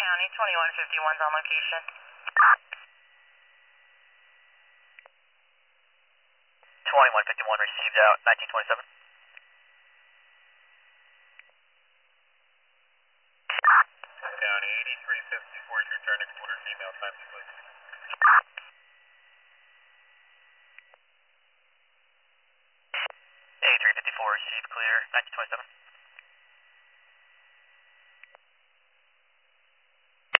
County, 2151's on location. 2151 received out, 1927. County, 8354 is returning quarter female, time to please. 8354 received clear, 1927.